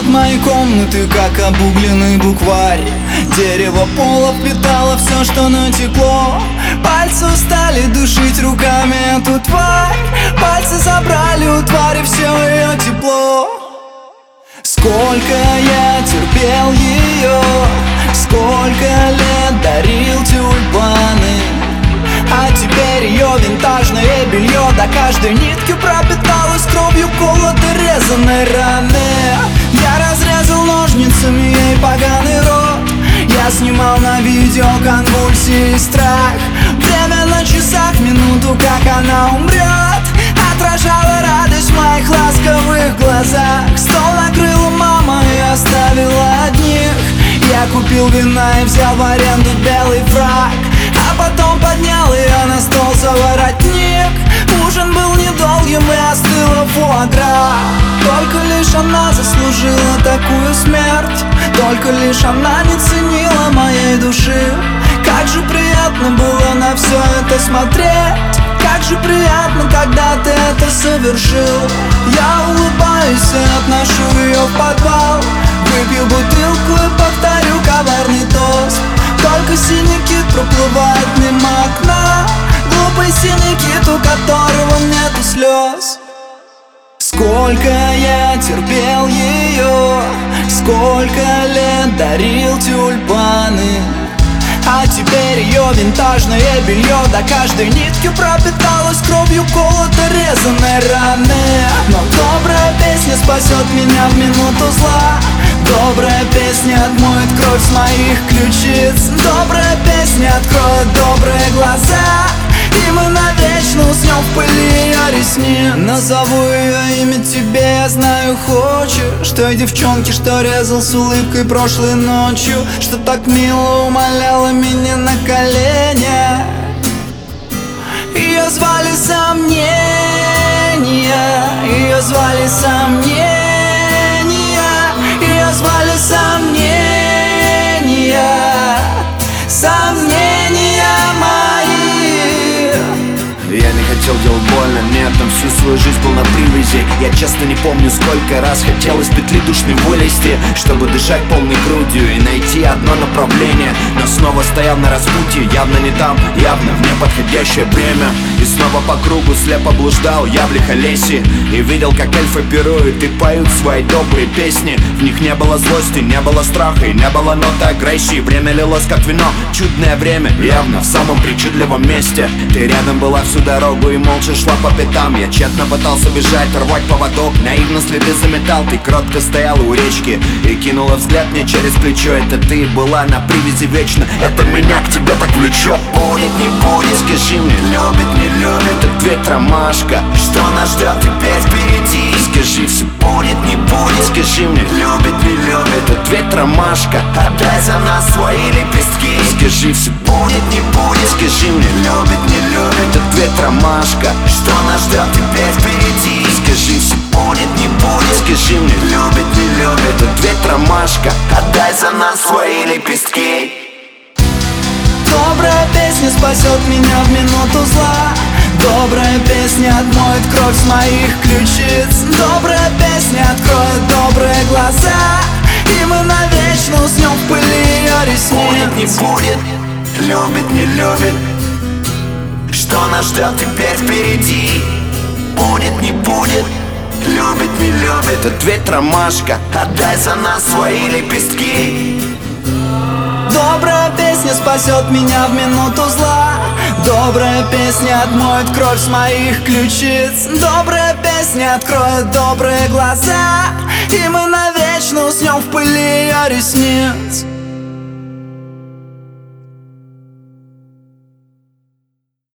от моей комнаты, как обугленный букварь. Дерево пола впитало все, что натекло. Пальцы устали душить руками эту тварь. Пальцы забрали у твари все ее тепло. Сколько я терпел ее, сколько лет дарил тюльпаны, а теперь ее винтажное белье до каждой нитки пропиталось кровью колотой резаной раны. Я разрезал ножницами ей поганый рот. Я снимал на видео конвульсии и страх. Время на часах, минуту, как она умрет, отражала радость в моих ласковых глазах. Стол накрыла мама и оставила одних. Я купил вина и взял в аренду белый фрак, а потом поднял ее на стол за воротник. Ужин был недолгим и остыла фуагра. Только лишь она заслужила такую смерть. Только лишь она не ценила моей души. Как же приятно было на все это смотреть. Как же приятно, когда ты это совершил. Я улыбаюсь и отношу ее в подвал. Выпью бутылку и повторю коварный тост. Только синий кит проплывает мимо окна. Глупый синий кит, у которого нету слез. Сколько я терпел ее, сколько лет дарил тюльпаны, а теперь ее винтажное белье до каждой нитки пропиталось кровью колотой резаной раны. Но добрая песня спасет меня в минуту зла. Добрая песня отмоет кровь с моих ключиц. Добрая песня откроет добрые глаза, и мы навечно уснем в пыли ее ресниц. Назову ее имя тебе, я знаю, хочешь. Той девчонки, что резал с улыбкой прошлой ночью, что так мило умоляла меня на коленях. Ее звали Сомнения, ее звали Сомнения, ее звали Сомнения, сомнения мои. Я не хотел делать больно, нет, там всю свою жизнь был на привязи. Я часто не помню, сколько раз хотел из петли душной вылезти, чтобы дышать полной грудью и найти одно направление. Но снова стоял на распутье, явно не там, явно в неподходящее время. И снова по кругу слепо блуждал я в лихолесье и видел, как эльфы пируют и поют свои добрые песни. В них не было злости, не было страха и не было ноты агрессии. Время лилось как вино, чудное время, явно в самом причудливом месте. Ты рядом была всю дорогу и молча шла по пятам. Я тщетно пытался бежать, рвать поводок, наивно следы заметал. Ты кротко стояла у речки и кинула взгляд мне через плечо. Это ты была на привязи вечно, это меня к тебе так влечет. Будет, не будет, скажи мне, любит, не любит. Ответь, ромашка, что нас ждет теперь впереди. Скажи, все будет, не будет, скажи мне, любит, не любит. Ответь, ромашка, отдай за нас свои лепестки. Скажи, все будет, не будет, скажи мне, любит, не любит. Ответь, ромашка, что нас ждет теперь впереди. Скажи, все будет, не будет, скажи мне, любит, не любит. Ответь, ромашка, отдай за нас свои лепестки. Добрая песня спасет меня в минуту зла. Добрая песня отмоет кровь с моих ключиц. Добрая песня откроет добрые глаза, и мы навечно уснем в пыли ее ресниц. Будет, не будет, любит, не любит. Что нас ждет теперь впереди? Будет, не будет, любит, не любит. Ответь, ромашка, отдай за нас свои лепестки. Добрая песня спасет меня в минуту зла. Добрая песня отмоет кровь с моих ключиц. Добрая песня откроет добрые глаза, и мы навечно уснем в пыли ее ресниц.